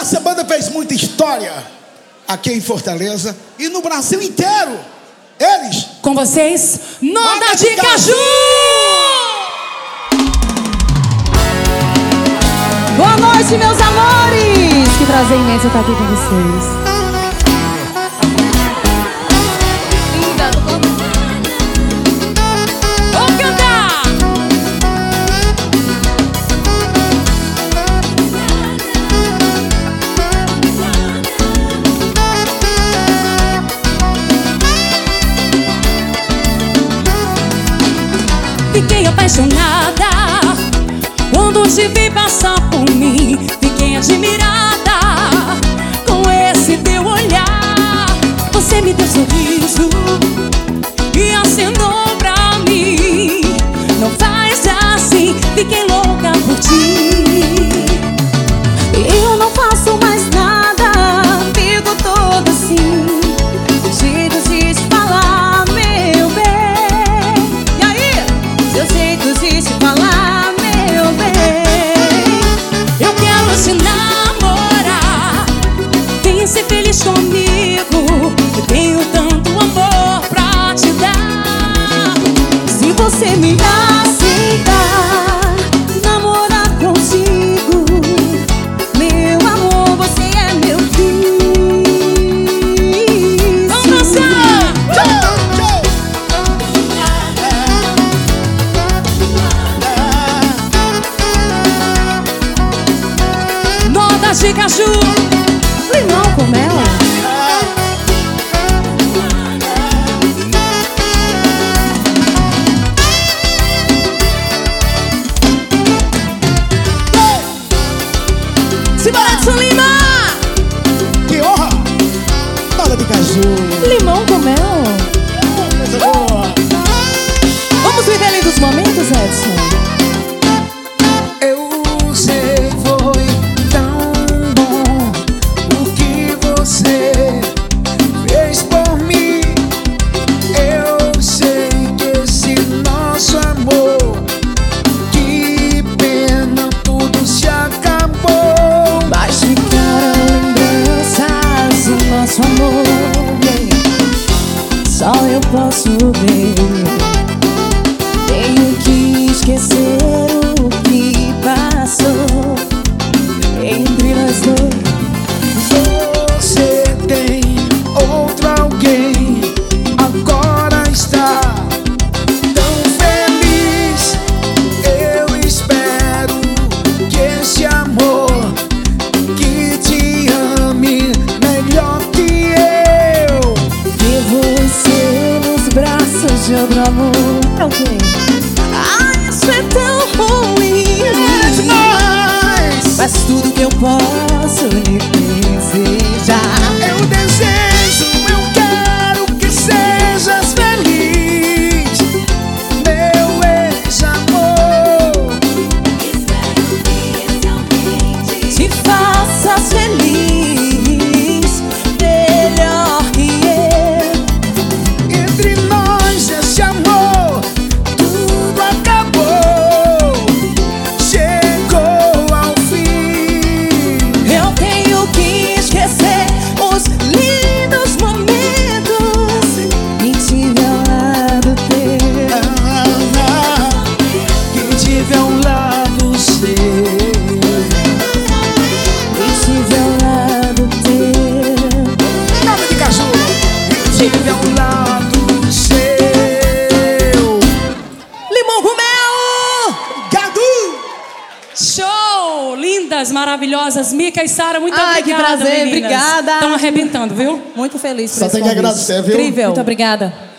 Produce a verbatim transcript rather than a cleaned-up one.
Essa banda fez muita história aqui em Fortaleza e no Brasil inteiro. Eles... Com vocês, Noda de Caju! Boa noite, meus amores! Que prazer imenso estar aqui com vocês. Vamos cantar! Fiquei apaixonada quando te vi passar por mim. Fiquei admirada com esse teu olhar. Você me deu sorriso e acenou pra mim. Não faz assim, fiquei louca por ti. Eu não faço mais nada, fico toda assim, jeitos de te falar, meu bem. E aí? Seus jeitos de te falar, meu bem. Eu quero te namorar, vem ser feliz comigo. Eu tenho tanto amor pra te dar. Se você me aceitar, namorar contigo, meu amor, você é meu fim. Vamos dançar! Noda de Caju, Limão com mel. Simbora, Edson Lima! Que honra! Noda de Caju. Limão com mel. Coisa boa. Vamos viver lindos momentos, Edson? Eu sei, foi tão bom o que você fez por mim. Eu sei que esse nosso amor, que pena, tudo se acabou. Mas ficaram lembranças do nosso amor, só eu posso ver. Tenho que esquecer o que passou entre nós dois. Você tem outro alguém, agora está tão feliz. Eu espero que esse amor que te ame melhor que eu. Ver você nos braços de outro amor. É o quê? Ah, isso é tão ruim. Mas tudo que eu posso lhe desejar. Eu desejo, eu quero que sejas feliz, meu ex-amor. Te faças feliz, melhor que eu. Entre nós esse amor, tudo acabou, chegou ao fim. Eu tenho que esquecer os lindos momentos e tive ao lado teu. Que tive ao lado seu, E tive ao lado teu. Noda de Caju. Que tive ao lado seu. Limão com mel! Cadu! Show! Lindas, maravilhosas. Mica e Sara, muito Ai, que obrigada, prazer, meninas. obrigada. Estão arrebentando, viu? Muito feliz por Só esse tem que convite. agradecer, viu? Incrível. Muito obrigada.